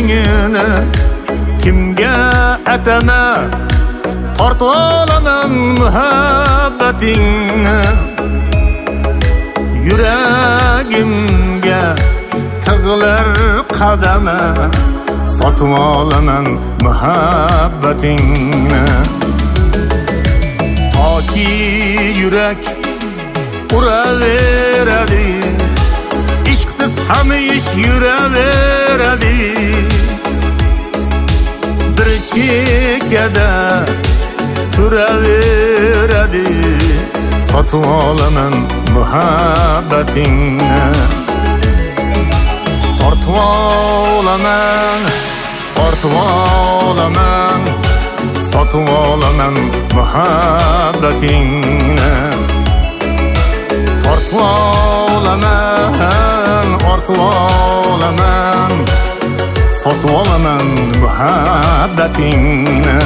yuragingni kimga atama, tortib olaman muhabbatingni. Yuragimga tig'lar qadama, sotib olaman muhabbatingni. Toki yurak uraveradi, ishqsiz ham ish yuraveradi. Bir chekkada turaveradi, sotib olaman muhabbatingni. Tortib olaman, tortib olaman, sotib olaman muhabbatingni. Tortib olaman, ortib olaman, sotib olaman muhabbatingni.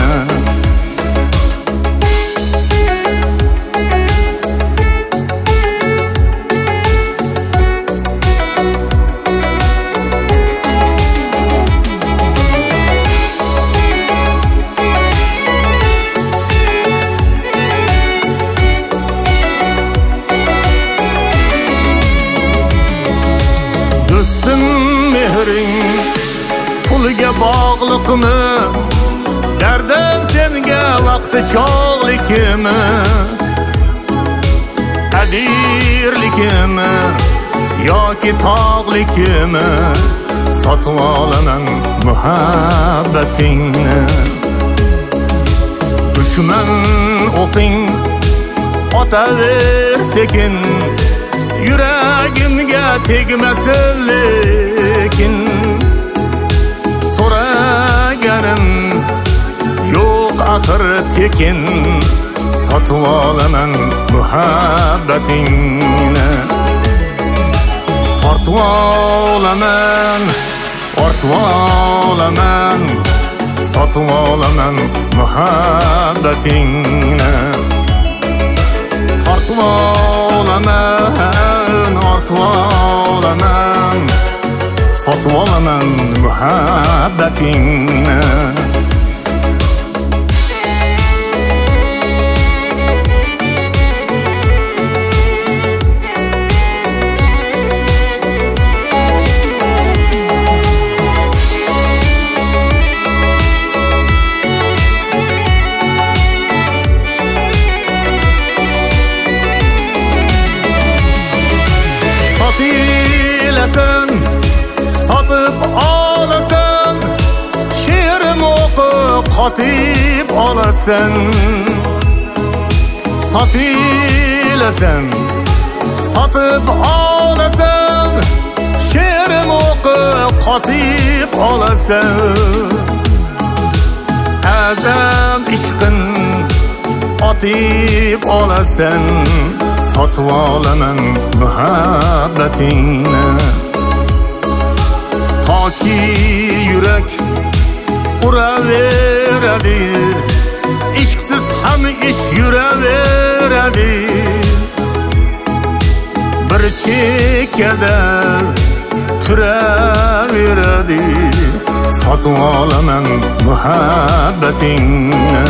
Do'stim mehring pulga bog'liqmi, dardim senga vaqti chog'likmi, adirlikmi yoki tog'likmi, sotib olaman muhabbatingni. Dushman o'qing otaver sekin, yuragimga tegmasin lekin. So'raganim yo'q axir tekin, sotib olaman muhabbatingni. Tortib olaman, ortib olaman, sotib olaman muhabbatingni. Tortib olaman, ortib olaman, sotib olaman muhabbatingni. Sotilasan, sotib olasan, she'rim o'qib qotib olasan. Sotilasan, sotib olasan, she'rim o'qib qotib olasan. Azam ishqin otib olasan, sotib olaman muhabbatingni. Toki yurak uraveradi, ishqsiz ham ish yuraveradi. Bir chekkada turaveradi, sotib olaman muhabbatingni.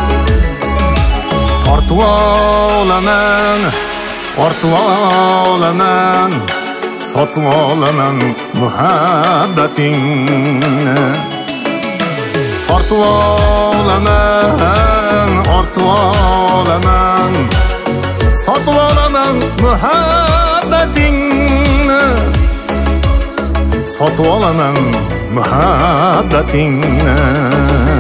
Tortib olaman, ortib olaman, sotib olaman muhabbatingni. Tortib olaman, ortib olaman, sotib olaman muhabbatingni. Sotib olaman muhabbatingni.